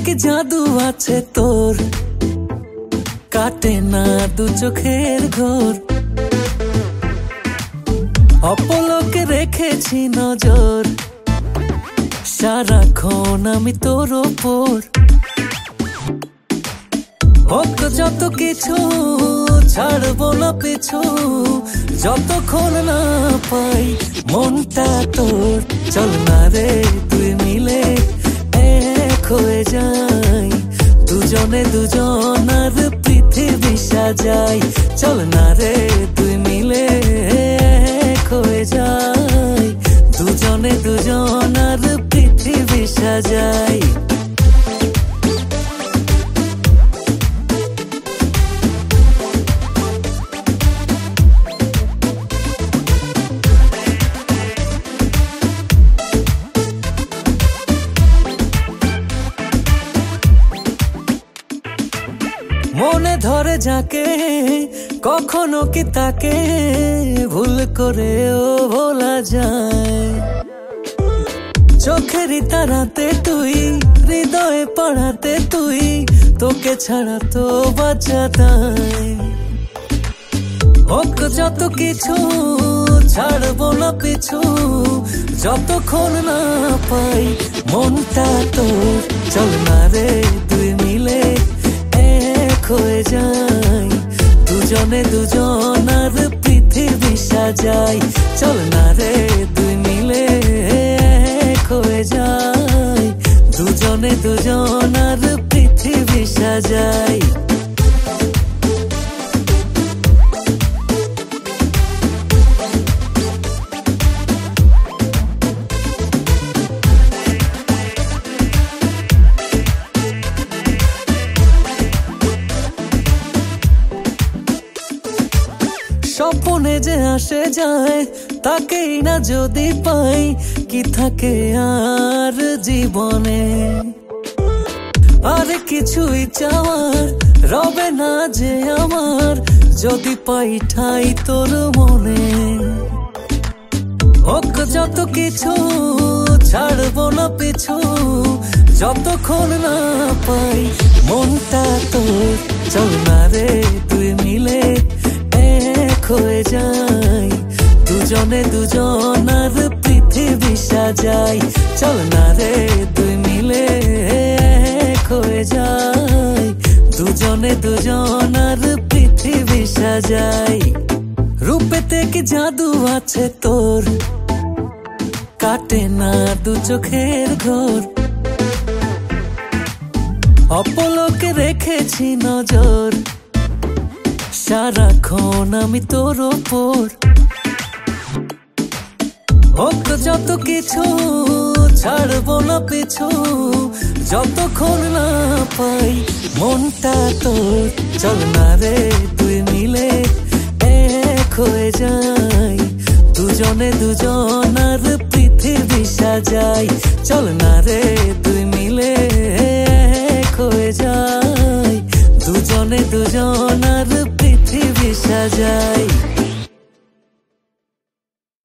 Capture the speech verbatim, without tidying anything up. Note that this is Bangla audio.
কি জাদু আছে তোর, কাটে না দু চোখের ঘোর। অপলকে রেখেছি নজর, সারাক্ষণ আমি তোর ওপর। হোক যত কিছু ছাড়বো না পিছু, যতক্ষণ না পাই মনটা তোর। চল না রে তুই মিলে এক হয়ে যাই, দুজনে দুজনার পৃথিবী সাজাই। চল না রে তুই মিলে এক হয়ে যাই, দুজনে দুজনার পৃথিবী সাজাই। মনে ধরে যাকে কখনো কি তাকে ভুল করেও ভোলা যায়। চোখেরই তারাতে তুই, হৃদয়ে পড়াতে তুই, তোকে ছাড়া তো বাঁচা দায়। হোক যত কিছু ছাড়বো না পিছু, যতক্ষণ না পাই মনটা তোর। চল না রে তুই মিলে এক হয়ে যাই, দুজনে দুজনার পৃথিবী সাজাই। চল না রে তুই মিলে এক হয়ে যাই, দুজনে দুজনার পৃথিবী সাজাই। স্বপ্নে যে আসে যায় তাকেই না যদি পাই, কি থাকে আর জীবনে। আর কিছুই চাওয়ার রবে না যে আমার, যদি পাই ঠাই তোর মনে। হোক যত কিছু ছাড়বো না পিছু, যতক্ষণ না পাই মনটা তোর। চল না রে তুই মিলে এক হয়ে যাই, দুজনে দুজনার পৃথিবী সাজাই। চল না রে দুই মিলে এক হয়ে যাই, দুজনে দুজনার পৃথিবী সাজাই। রূপেতে কি জাদু আছে তোর, কাটে না দু চোখের ঘোর। অপলকে রেখেছি নজর, সারাক্ষণ আমি তোর ওপর। হোক যত কিছু ছাড়বো না পিছু, যতক্ষণ না পাই মনটা তোর। চল না রে তুই মিলে এক হয়ে যাই, দুজনে দুজনার পৃথিবী সাজাই। চল না রে তুই মিলে এক হয়ে যাই, দুজনে দুজনার পৃথিবী সাজাই।